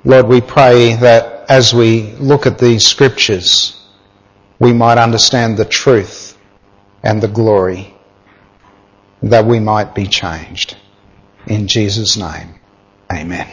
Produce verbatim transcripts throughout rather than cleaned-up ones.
Lord, we pray that as we look at these scriptures, we might understand the truth and the glory, that we might be changed. In Jesus' name, amen.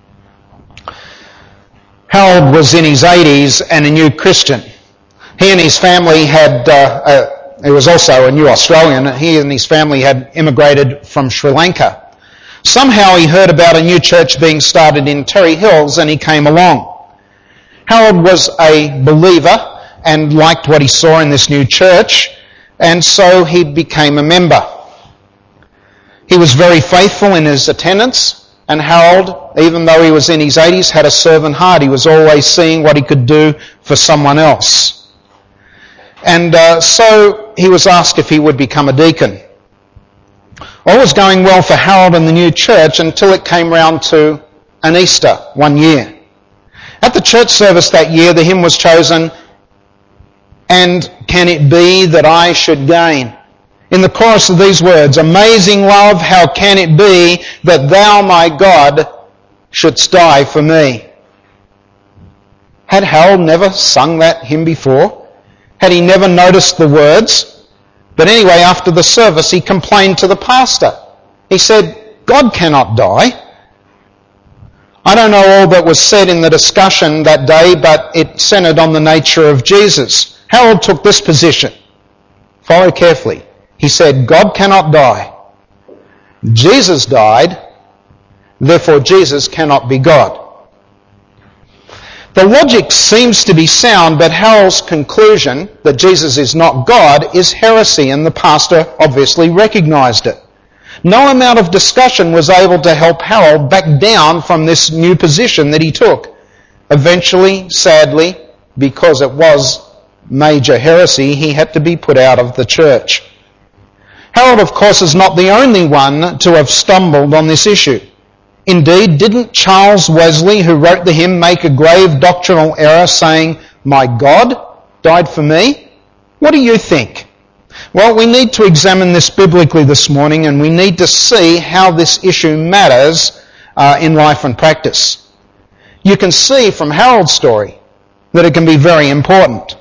Harold was in his eighties and a new Christian. He and his family had, uh, uh, he was also a new Australian, he and his family had immigrated from Sri Lanka. Somehow he heard about a new church being started in Terry Hills and he came along. Harold was a believer and liked what he saw in this new church, and so he became a member. He was very faithful in his attendance, and Harold, even though he was in his eighties, had a servant heart. He was always seeing what he could do for someone else. And uh, so he was asked if he would become a deacon. All was going well for Harold and the new church until it came round to an Easter one year. At the church service that year, the hymn was chosen, "And can it be that I should gain?" In the chorus of these words, "Amazing love, how can it be that thou, my God, shouldst die for me?" Had Harold never sung that hymn before? Had he never noticed the words? But anyway, after the service, he complained to the pastor. He said, "God cannot die." I don't know all that was said in the discussion that day, but it centred on the nature of Jesus. Harold took this position. Follow carefully. He said, God cannot die. Jesus died, therefore Jesus cannot be God. The logic seems to be sound, but Harold's conclusion that Jesus is not God is heresy, and the pastor obviously recognised it. No amount of discussion was able to help Harold back down from this new position that he took. Eventually, sadly, because it was major heresy, he had to be put out of the church. Harold, of course, is not the only one to have stumbled on this issue. Indeed, didn't Charles Wesley, who wrote the hymn, make a grave doctrinal error saying, "My God died for me"? What do you think? Well, we need to examine this biblically this morning, and we need to see how this issue matters uh, in life and practice. You can see from Harold's story that it can be very important.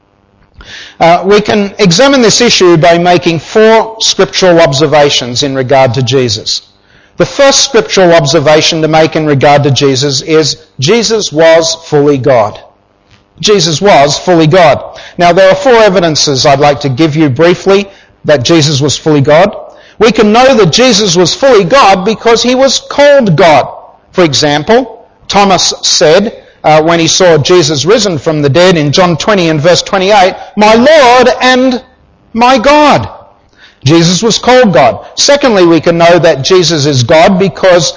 Uh, we can examine this issue by making four scriptural observations in regard to Jesus. The first scriptural observation to make in regard to Jesus is Jesus was fully God. Jesus was fully God. Now, there are four evidences I'd like to give you briefly that Jesus was fully God. We can know that Jesus was fully God because he was called God. For example, Thomas said, Uh, when he saw Jesus risen from the dead in John twenty and verse twenty-eight, "My Lord and my God." Jesus was called God. Secondly, we can know that Jesus is God because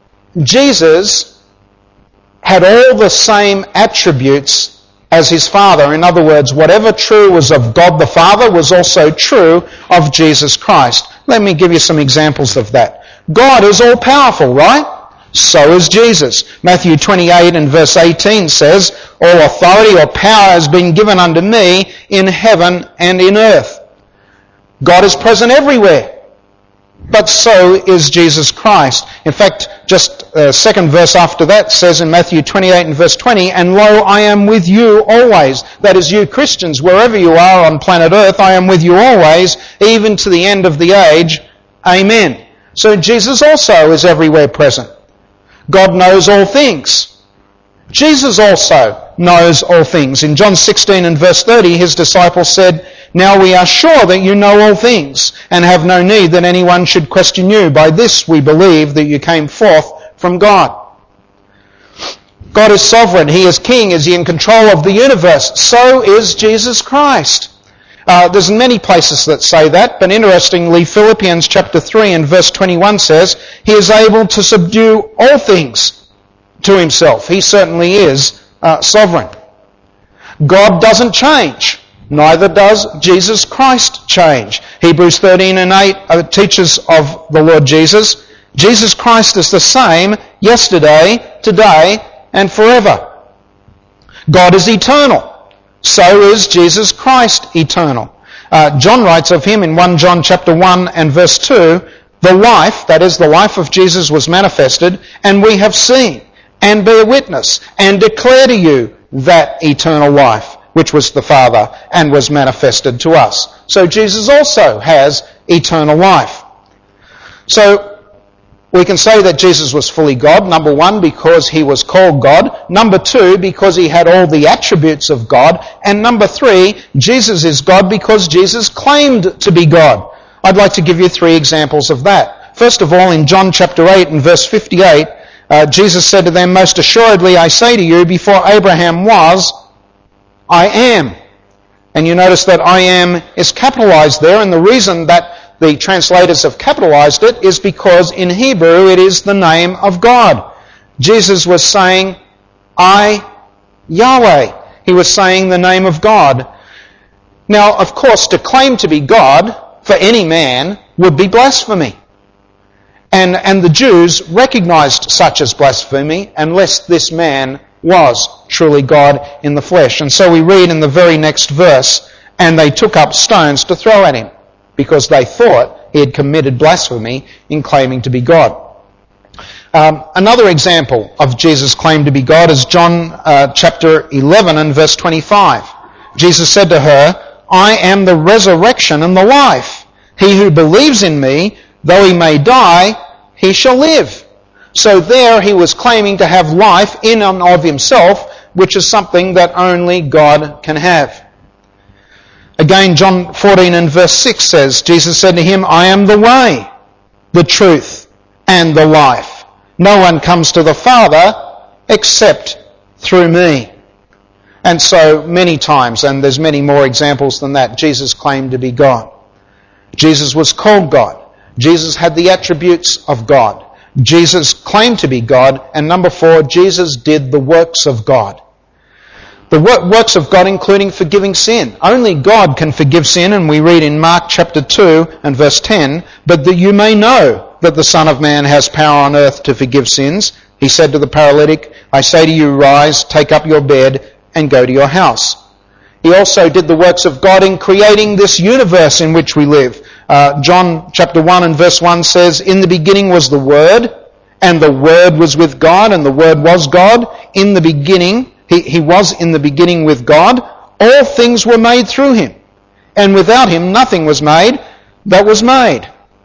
Jesus had all the same attributes as his Father. In other words, whatever true was of God the Father was also true of Jesus Christ. Let me give you some examples of that. God is all-powerful, right? So is Jesus. Matthew twenty-eight and verse eighteen says, "All authority or power has been given unto me in heaven and in earth." God is present everywhere. But so is Jesus Christ. In fact, just a second verse after that says in Matthew twenty-eight and verse twenty, "And lo, I am with you always." That is, you Christians, wherever you are on planet earth, I am with you always, even to the end of the age. Amen. So Jesus also is everywhere present. God knows all things. Jesus also knows all things. In John sixteen and verse thirty, his disciples said, "Now we are sure that you know all things, and have no need that anyone should question you. By this we believe that you came forth from God." God is sovereign. He is king. Is he in control of the universe? So is Jesus Christ. Uh, there's many places that say that, but interestingly, Philippians chapter three and verse twenty-one says, "He is able to subdue all things to himself." He certainly is uh, sovereign. God doesn't change. Neither does Jesus Christ change. Hebrews thirteen and eight uh, teaches of the Lord Jesus. Jesus Christ is the same yesterday, today, and forever. God is eternal. So is Jesus Christ eternal. Uh, John writes of him in First John chapter one and verse two, "The life," that is the life of Jesus, "was manifested, and we have seen, and bear witness and declare to you that eternal life which was the Father and was manifested to us. So Jesus also has eternal life. So we can say that Jesus was fully God, number one, because he was called God. Number two, because he had all the attributes of God. And number three, Jesus is God because Jesus claimed to be God. I'd like to give you three examples of that. First of all, in John chapter eight and verse fifty-eight, uh, Jesus said to them, "Most assuredly I say to you, before Abraham was, I am." And you notice that I am is capitalized there, and the reason that the translators have capitalized it is because in Hebrew it is the name of God. Jesus was saying, I, Yahweh. He was saying the name of God. Now, of course, to claim to be God for any man would be blasphemy. And, and the Jews recognized such as blasphemy unless this man was truly God in the flesh. And so we read in the very next verse, and they took up stones to throw at him, because they thought he had committed blasphemy in claiming to be God. Um, another example of Jesus' claim to be God is John uh, chapter eleven and verse twenty-five. Jesus said to her, I am the resurrection and the life. He who believes in me, though he may die, he shall live. So there he was claiming to have life in and of himself, which is something that only God can have. Again, John fourteen and verse six says, Jesus said to him, I am the way, the truth, and the life. No one comes to the Father except through me. And so many times, and there's many more examples than that, Jesus claimed to be God. Jesus was called God. Jesus had the attributes of God. Jesus claimed to be God. And number four, Jesus did the works of God. The works of God including forgiving sin. Only God can forgive sin, and we read in Mark chapter two and verse ten, but that you may know that the Son of Man has power on earth to forgive sins. He said to the paralytic, I say to you, rise, take up your bed, and go to your house. He also did the works of God in creating this universe in which we live. Uh, John chapter one and verse one says, in the beginning was the Word, and the Word was with God, and the Word was God. In the beginning, he, he was in the beginning with God. All things were made through him, and without him nothing was made that was made.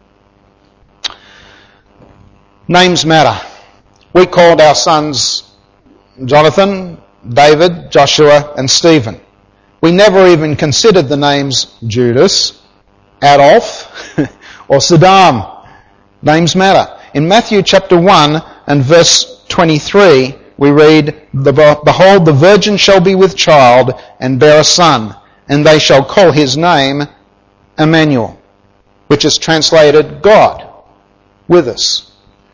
Names matter. We called our sons Jonathan, David, Joshua, and Stephen. We never even considered the names Judas, Adolf, or Saddam. Names matter. In Matthew chapter one and verse twenty-three, we read, Behold, the virgin shall be with child and bear a son, and they shall call his name Emmanuel, which is translated God with us.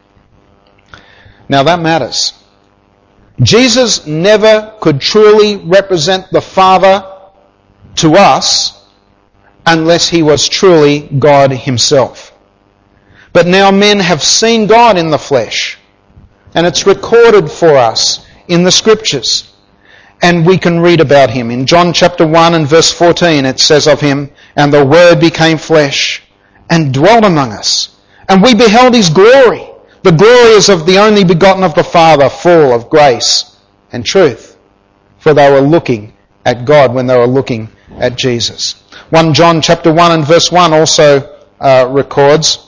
Now that matters. Jesus never could truly represent the Father to us unless he was truly God himself. But now men have seen God in the flesh, and it's recorded for us in the Scriptures. And we can read about him. In John chapter one and verse fourteen it says of him, And the Word became flesh and dwelt among us, and we beheld his glory. The glory is of the only begotten of the Father, full of grace and truth. For they were looking at God when they were looking at Jesus. First John chapter one and verse one also uh, records,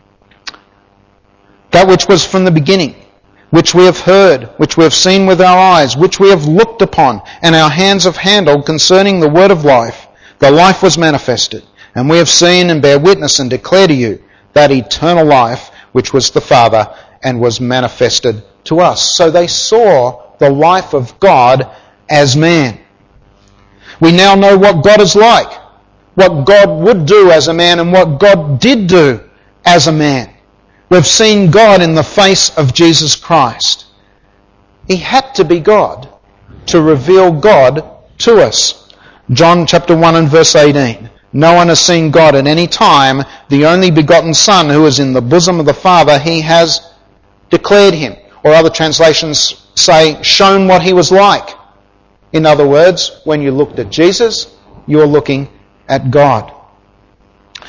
that which was from the beginning, which we have heard, which we have seen with our eyes, which we have looked upon, and our hands have handled concerning the word of life. The life was manifested, and we have seen and bear witness and declare to you that eternal life which was the Father and was manifested to us. So they saw the life of God as man. We now know what God is like, what God would do as a man, and what God did do as a man. We've seen God in the face of Jesus Christ. He had to be God to reveal God to us. John chapter one and verse eighteen. No one has seen God at any time. The only begotten Son who is in the bosom of the Father, he has declared him. Or other translations say, shown what he was like. In other words, when you looked at Jesus, you were looking at God.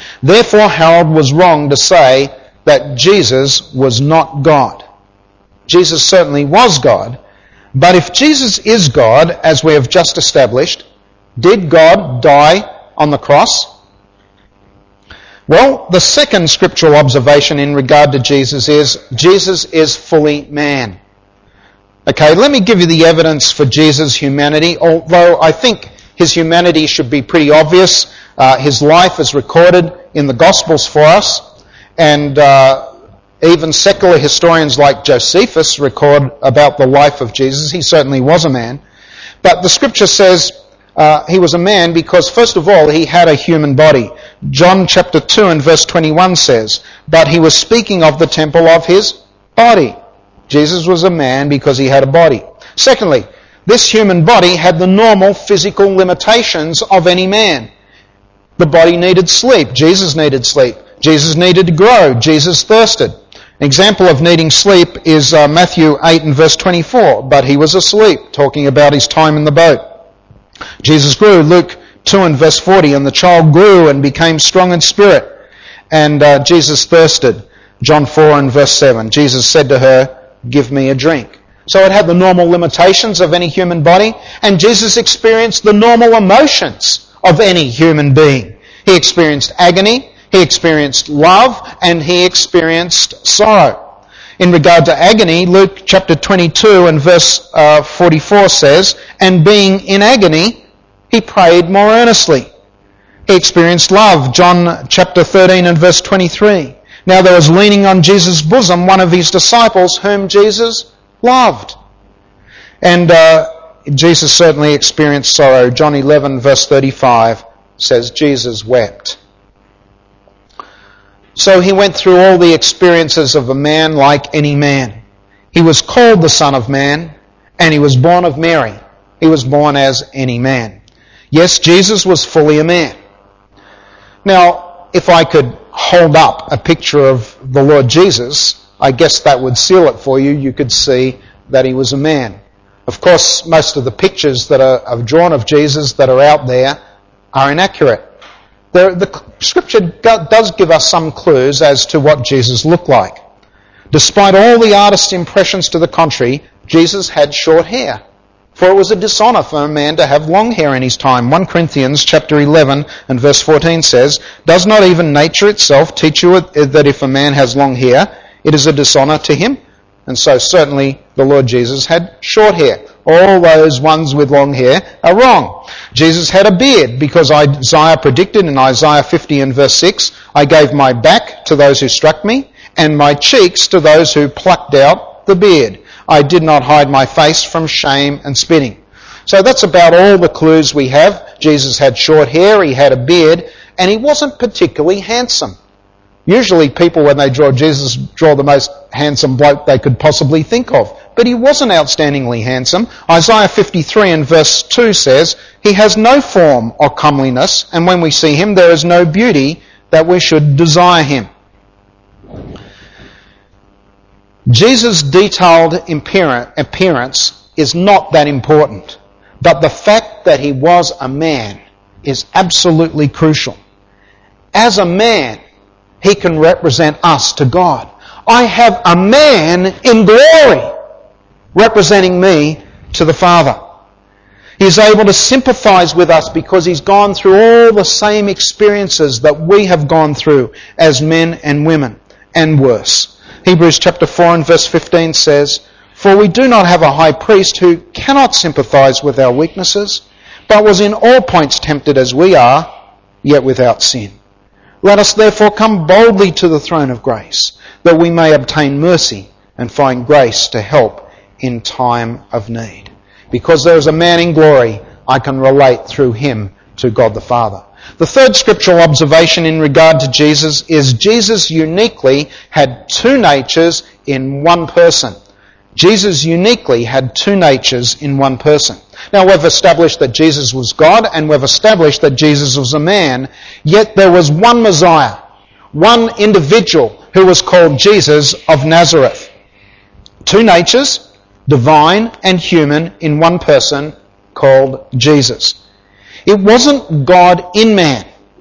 Therefore, Harold was wrong to say that Jesus was not God. Jesus certainly was God. But if Jesus is God, as we have just established, did God die on the cross? Well, the second scriptural observation in regard to Jesus is Jesus is fully man. Okay, let me give you the evidence for Jesus' humanity, although I think his humanity should be pretty obvious. Uh, his life is recorded in the Gospels for us, and uh, even secular historians like Josephus record about the life of Jesus. He certainly was a man. But the scripture says uh, he was a man because, first of all, he had a human body. John chapter two and verse twenty-one says, but he was speaking of the temple of his body. Jesus was a man because he had a body. Secondly, this human body had the normal physical limitations of any man. The body needed sleep. Jesus needed sleep. Jesus needed to grow. Jesus thirsted. An example of needing sleep is uh, Matthew eight and verse twenty-four. But he was asleep, talking about his time in the boat. Jesus grew. Luke two and verse forty. And the child grew and became strong in spirit. And uh, Jesus thirsted. John four and verse seven. Jesus said to her, give me a drink. So it had the normal limitations of any human body. And Jesus experienced the normal emotions of any human being. He experienced agony. He experienced love, and he experienced sorrow. In regard to agony, Luke chapter twenty-two and verse uh, forty-four says, and being in agony, he prayed more earnestly. He experienced love. John chapter thirteen and verse twenty-three. Now there was leaning on Jesus' bosom one of his disciples whom Jesus loved. And uh, Jesus certainly experienced sorrow. John eleven verse thirty-five says Jesus wept. So he went through all the experiences of a man like any man. He was called the Son of Man, and he was born of Mary. He was born as any man. Yes, Jesus was fully a man. Now, if I could hold up a picture of the Lord Jesus, I guess that would seal it for you. You could see that he was a man. Of course, most of the pictures that are, are drawn of Jesus that are out there are inaccurate. The, the scripture does give us some clues as to what Jesus looked like. Despite all the artist's impressions to the contrary, Jesus had short hair. For it was a dishonour for a man to have long hair in his time. First Corinthians chapter eleven and verse fourteen says, does not even nature itself teach you that if a man has long hair, it is a dishonour to him? And so certainly the Lord Jesus had short hair. All those ones with long hair are wrong. Jesus had a beard because Isaiah predicted in Isaiah fifty and verse six, I gave my back to those who struck me and my cheeks to those who plucked out the beard. I did not hide my face from shame and spitting. So that's about all the clues we have. Jesus had short hair, he had a beard, and he wasn't particularly handsome. Usually people, when they draw Jesus, draw the most handsome bloke they could possibly think of. But he wasn't outstandingly handsome. Isaiah fifty-three and verse two says, he has no form or comeliness, and when we see him, there is no beauty that we should desire him. Jesus' detailed appearance is not that important, but the fact that he was a man is absolutely crucial. As a man, he can represent us to God. I have a man in glory representing me to the Father. He's able to sympathise with us because he's gone through all the same experiences that we have gone through as men and women, and worse. Hebrews chapter four and verse fifteen says, for we do not have a high priest who cannot sympathise with our weaknesses, but was in all points tempted as we are, yet without sin. Let us therefore come boldly to the throne of grace, that we may obtain mercy and find grace to help in time of need. Because there is a man in glory, I can relate through him to God the Father. The third scriptural observation in regard to Jesus is Jesus uniquely had two natures in one person. Jesus uniquely had two natures in one person. Now we've established that Jesus was God and we've established that Jesus was a man, yet there was one Messiah, one individual who was called Jesus of Nazareth. Two natures, divine and human, in one person called Jesus. It wasn't God in man.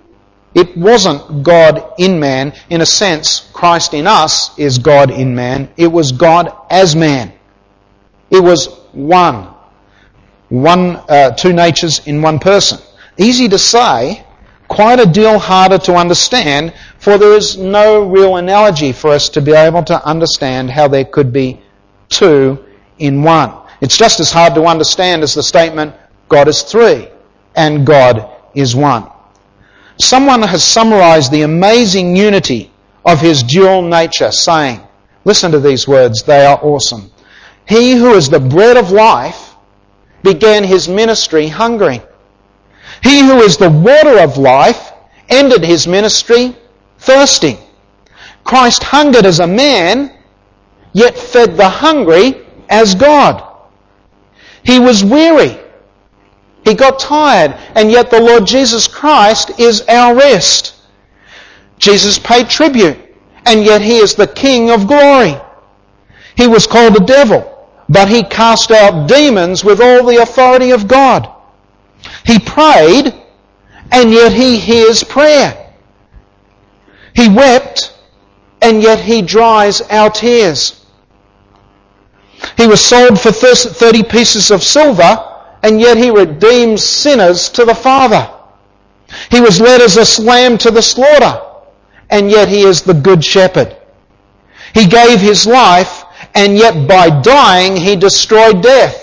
It wasn't God in man. In a sense, Christ in us is God in man. It was God as man. It was one. One, uh, two natures in one person. Easy to say, quite a deal harder to understand, for there is no real analogy for us to be able to understand how there could be two in one. It's just as hard to understand as the statement, God is three and God is one. Someone has summarized the amazing unity of his dual nature, saying, listen to these words, they are awesome. He who is the bread of life began his ministry hungering. He who is the water of life ended his ministry thirsting. Christ hungered as a man, yet fed the hungry as God. He was weary. He got tired, and yet the Lord Jesus Christ is our rest. Jesus paid tribute, and yet he is the King of glory. He was called a devil, but he cast out demons with all the authority of God. He prayed, and yet he hears prayer. He wept, and yet he dries our tears. He was sold for thirty pieces of silver, and yet he redeems sinners to the Father. He was led as a lamb to the slaughter, and yet he is the good shepherd. He gave his life, and yet by dying he destroyed death.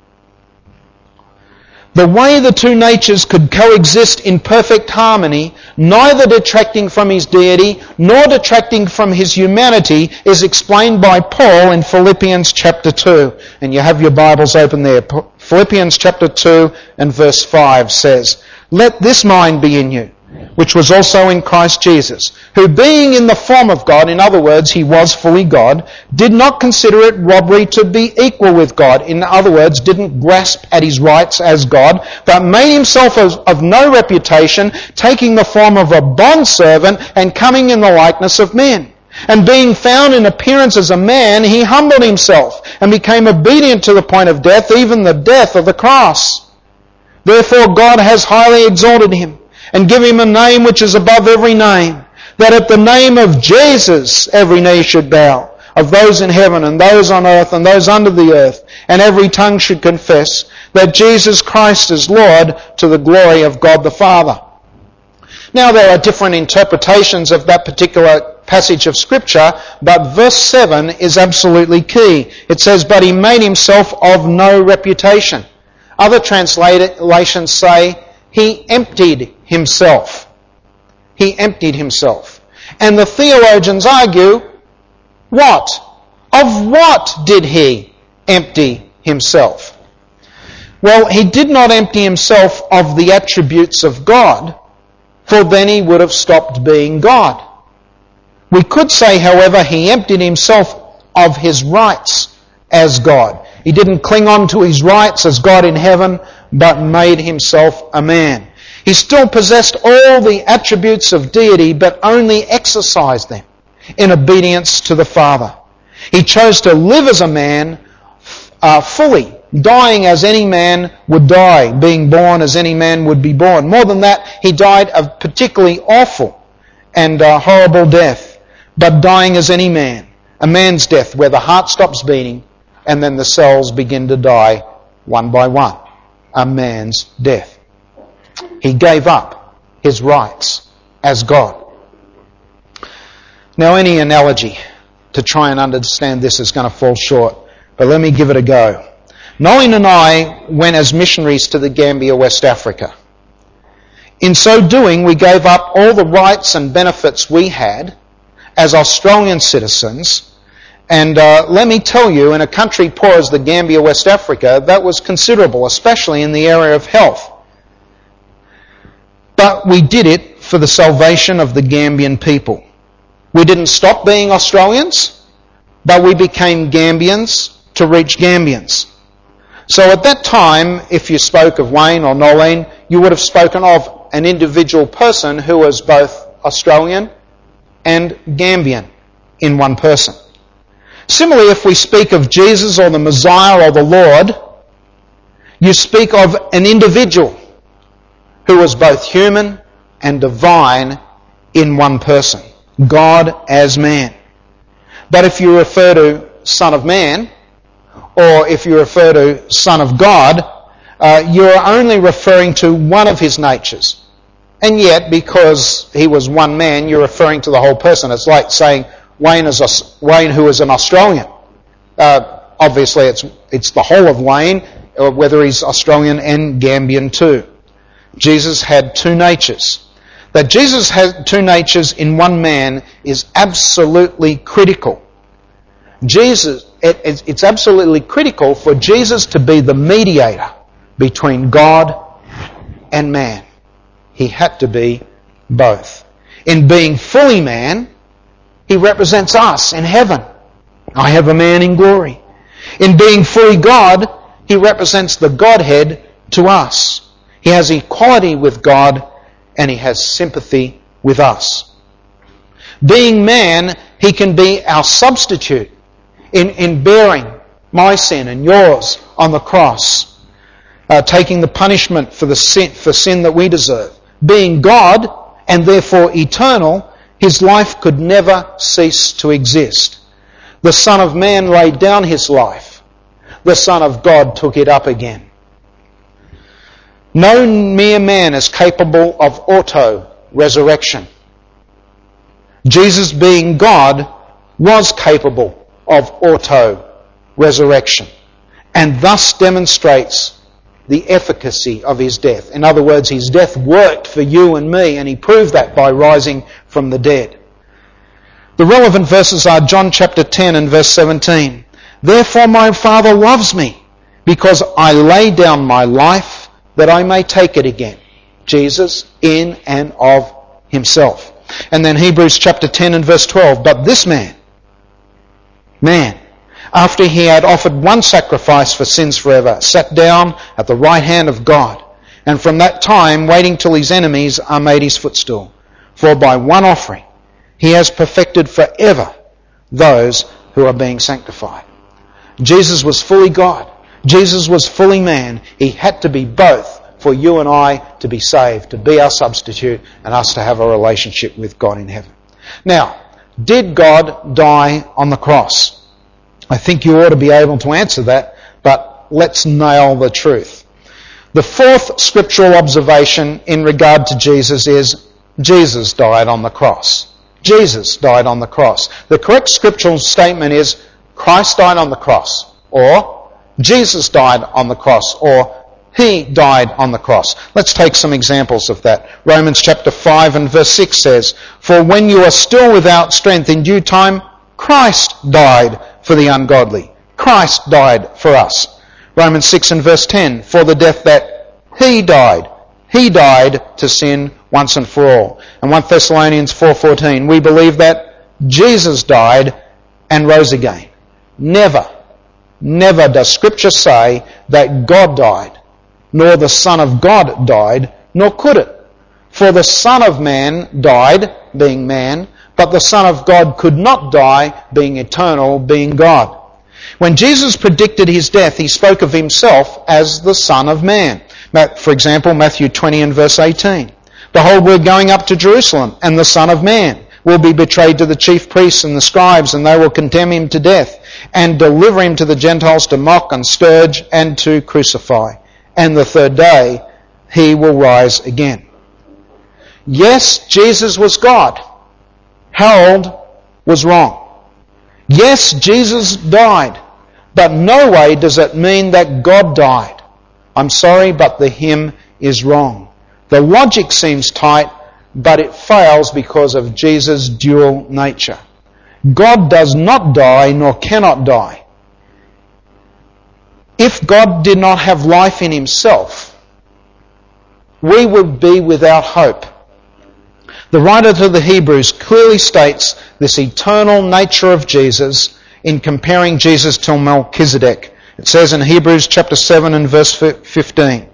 The way the two natures could coexist in perfect harmony, neither detracting from his deity nor detracting from his humanity, is explained by Paul in Philippians chapter two. And you have your Bibles open there. Philippians chapter two and verse five says, "Let this mind be in you, which was also in Christ Jesus, who being in the form of God," in other words, he was fully God, "did not consider it robbery to be equal with God." In other words, didn't grasp at his rights as God, but made himself of, of no reputation, taking the form of a bondservant and coming in the likeness of men. And being found in appearance as a man, he humbled himself and became obedient to the point of death, even the death of the cross. Therefore God has highly exalted him and give him a name which is above every name, that at the name of Jesus every knee should bow, of those in heaven and those on earth and those under the earth, and every tongue should confess that Jesus Christ is Lord, to the glory of God the Father. Now there are different interpretations of that particular passage of Scripture, but verse seven is absolutely key. It says, "But he made himself of no reputation." Other translations say, he emptied himself. He emptied himself. And the theologians argue, what? Of what did he empty himself? Well, he did not empty himself of the attributes of God, for then he would have stopped being God. We could say, however, he emptied himself of his rights as God. He didn't cling on to his rights as God in heaven, but made himself a man. He still possessed all the attributes of deity, but only exercised them in obedience to the Father. He chose to live as a man uh, fully, dying as any man would die, being born as any man would be born. More than that, he died a particularly awful and uh, horrible death, but dying as any man. A man's death where the heart stops beating and then the cells begin to die one by one. A man's death. He gave up his rights as God. Now any analogy to try and understand this is going to fall short, but let me give it a go. Nolan and I went as missionaries to the Gambia, West Africa. In so doing, we gave up all the rights and benefits we had as Australian citizens. And uh, let me tell you, in a country poor as the Gambia, West Africa, that was considerable, especially in the area of health. But we did it for the salvation of the Gambian people. We didn't stop being Australians, but we became Gambians to reach Gambians. So at that time, if you spoke of Wayne or Nolene, you would have spoken of an individual person who was both Australian and Gambian in one person. Similarly, if we speak of Jesus or the Messiah or the Lord, you speak of an individual who was both human and divine in one person, God as man. But if you refer to Son of Man, or if you refer to Son of God, uh, you're only referring to one of his natures. And yet, because he was one man, you're referring to the whole person. It's like saying Wayne is a, Wayne who is an Australian. Uh, obviously, it's it's the whole of Wayne, or whether he's Australian and Gambian too. Jesus had two natures. That Jesus had two natures in one man is absolutely critical. Jesus, it, it's absolutely critical for Jesus to be the mediator between God and man. He had to be both. In being fully man, he represents us in heaven. I have a man in glory. In being fully God, he represents the Godhead to us. He has equality with God and he has sympathy with us. Being man, he can be our substitute in, in bearing my sin and yours on the cross, uh, taking the punishment for the sin, for sin that we deserve. Being God, and therefore eternal, his life could never cease to exist. The Son of Man laid down his life. The Son of God took it up again. No mere man is capable of auto-resurrection. Jesus, being God, was capable of auto-resurrection, and thus demonstrates the efficacy of his death. In other words, his death worked for you and me, and he proved that by rising from the dead. The relevant verses are John chapter ten and verse seventeen. Therefore my Father loves me, because I lay down my life that I may take it again. Jesus in and of himself. And then Hebrews chapter ten and verse twelve. But this man, man, after he had offered one sacrifice for sins forever, sat down at the right hand of God, and from that time waiting till his enemies are made his footstool. For by one offering he has perfected forever those who are being sanctified. Jesus was fully God. Jesus was fully man. He had to be both for you and I to be saved, to be our substitute, and us to have a relationship with God in heaven. Now, did God die on the cross? I think you ought to be able to answer that, but let's nail the truth. The fourth scriptural observation in regard to Jesus is Jesus died on the cross. Jesus died on the cross. The correct scriptural statement is Christ died on the cross, or Jesus died on the cross, or he died on the cross. Let's take some examples of that. Romans chapter five and verse six says, For when you are still without strength, in due time Christ died for the ungodly. Christ died for us. Romans six and verse ten, For the death that he died, he died to sin once and for all. And First Thessalonians four fourteen, we believe that Jesus died and rose again. Never, never does Scripture say that God died, nor the Son of God died, nor could it. For the Son of Man died, being man, but the Son of God could not die, being eternal, being God. When Jesus predicted his death, he spoke of himself as the Son of Man. For example, Matthew twenty and verse eighteen. Behold, we're going up to Jerusalem, and the Son of Man will be betrayed to the chief priests and the scribes, and they will condemn him to death, and deliver him to the Gentiles to mock and scourge and to crucify. And the third day he will rise again. Yes, Jesus was God. Harold was wrong. Yes, Jesus died, but no way does it mean that God died. I'm sorry, but the hymn is wrong. The logic seems tight, but it fails because of Jesus' dual nature. God does not die nor cannot die. If God did not have life in himself, we would be without hope. The writer to the Hebrews clearly states this eternal nature of Jesus in comparing Jesus to Melchizedek. It says in Hebrews chapter seven and verse fifteen,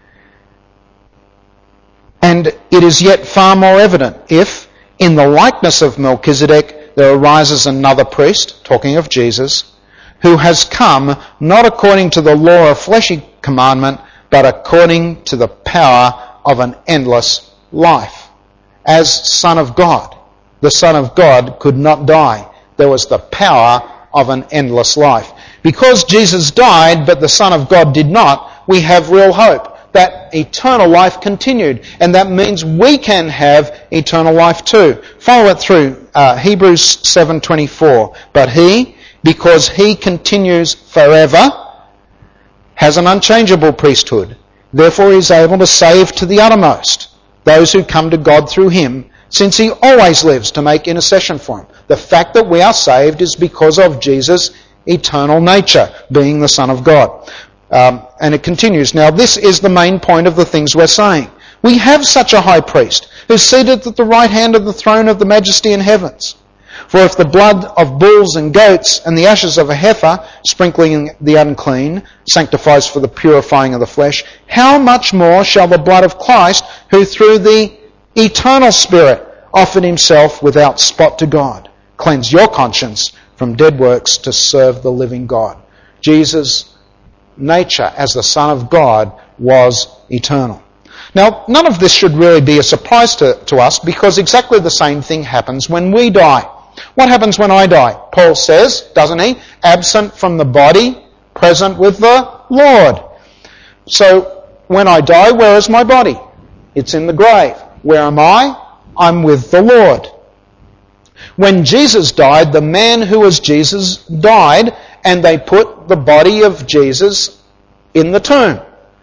And it is yet far more evident if, in the likeness of Melchizedek, there arises another priest, talking of Jesus, who has come not according to the law of fleshly commandment, but according to the power of an endless life. as Son of God. The Son of God could not die. There was the power of an endless life. Because Jesus died, but the Son of God did not, we have real hope. That eternal life continued. And that means we can have eternal life too. Follow it through uh, Hebrews seven twenty-four. But he, because he continues forever, has an unchangeable priesthood. Therefore he is able to save to the uttermost those who come to God through him, since he always lives to make intercession for him. The fact that we are saved is because of Jesus' eternal nature, being the Son of God. Um, and it continues. Now this is the main point of the things we're saying. We have such a high priest who's seated at the right hand of the throne of the majesty in heavens. For if the blood of bulls and goats and the ashes of a heifer, sprinkling the unclean, sanctifies for the purifying of the flesh, how much more shall the blood of Christ, who through the eternal Spirit offered himself without spot to God, cleanse your conscience from dead works to serve the living God. Jesus' nature as the Son of God was eternal. Now, none of this should really be a surprise to, to us, because exactly the same thing happens when we die. What happens when I die? Paul says, doesn't he? Absent from the body, present with the Lord. So, when I die, where is my body? It's in the grave. Where am I? I'm with the Lord. When Jesus died, the man who was Jesus died, and they put the body of Jesus in the tomb.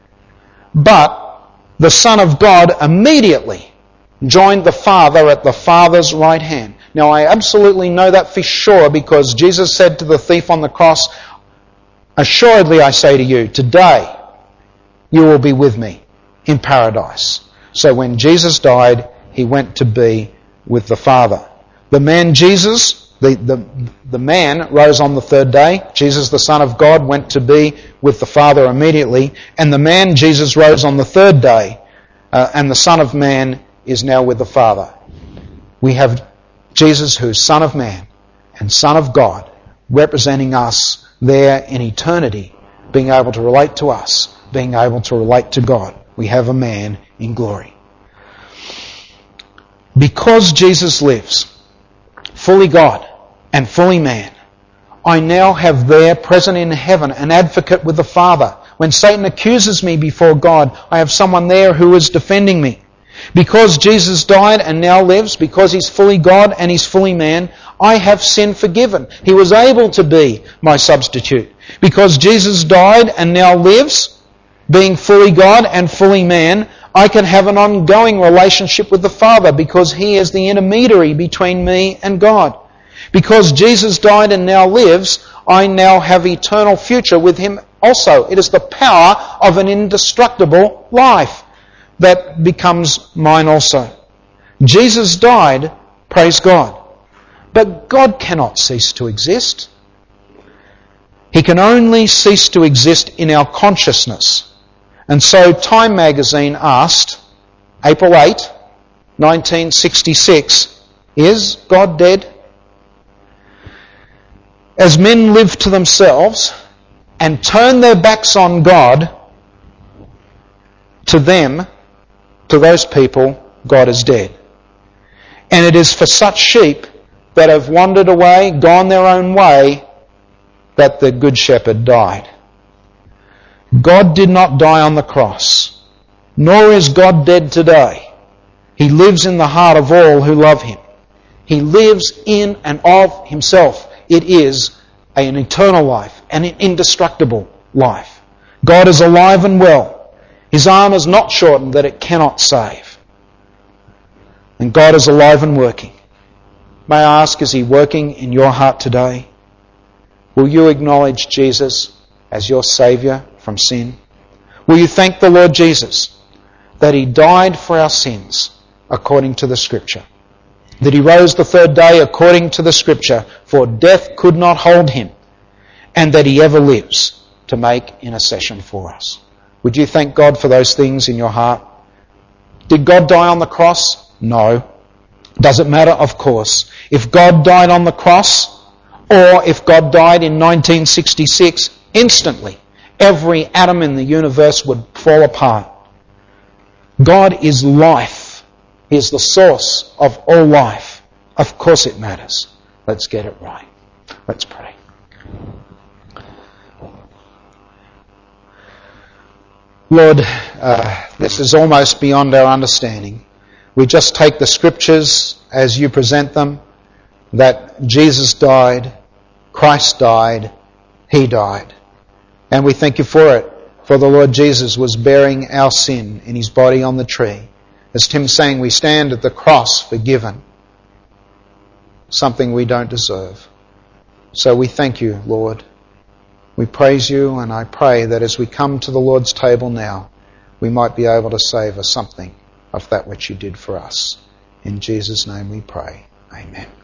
But the Son of God immediately joined the Father at the Father's right hand. Now I absolutely know that for sure, because Jesus said to the thief on the cross, assuredly I say to you, today you will be with me in paradise. So when Jesus died, he went to be with the Father. The man Jesus, the, the, the man rose on the third day. Jesus, the Son of God, went to be with the Father immediately. And the man Jesus rose on the third day, uh, and the Son of Man is now with the Father. We have Jesus, who's Son of Man and Son of God, representing us there in eternity, being able to relate to us, being able to relate to God. We have a man in glory. Because Jesus lives, fully God and fully man, I now have there, present in heaven, an advocate with the Father. When Satan accuses me before God, I have someone there who is defending me. Because Jesus died and now lives, because he's fully God and he's fully man, I have sin forgiven. He was able to be my substitute. Because Jesus died and now lives, being fully God and fully man, I can have an ongoing relationship with the Father, because he is the intermediary between me and God. Because Jesus died and now lives, I now have eternal future with him also. It is the power of an indestructible life that becomes mine also. Jesus died, praise God. But God cannot cease to exist. He can only cease to exist in our consciousness. And so Time magazine asked, April eighth, nineteen sixty-six, is God dead? As men live to themselves and turn their backs on God, to them, to those people, God is dead. And it is for such sheep that have wandered away, gone their own way, that the Good Shepherd died. God did not die on the cross, nor is God dead today. He lives in the heart of all who love him. He lives in and of himself. It is an eternal life, an indestructible life. God is alive and well. His arm is not shortened that it cannot save. And God is alive and working. May I ask, is he working in your heart today? Will you acknowledge Jesus as your Saviour from sin? Will you thank the Lord Jesus that he died for our sins according to the Scripture? That he rose the third day according to the Scripture, for death could not hold him, and that he ever lives to make intercession for us. Would you thank God for those things in your heart? Did God die on the cross? No. Does it matter? Of course. If God died on the cross, or if God died in nineteen sixty-six, instantly every atom in the universe would fall apart. God is life. He is the source of all life. Of course it matters. Let's get it right. Let's pray. Lord, uh, this is almost beyond our understanding. We just take the Scriptures as you present them, that Jesus died, Christ died, He died. And we thank you for it, for the Lord Jesus was bearing our sin in His body on the tree. As Tim sang, we stand at the cross forgiven, something we don't deserve. So we thank you, Lord. We praise you, and I pray that as we come to the Lord's table now, we might be able to savour something of that which you did for us. In Jesus' name we pray. Amen.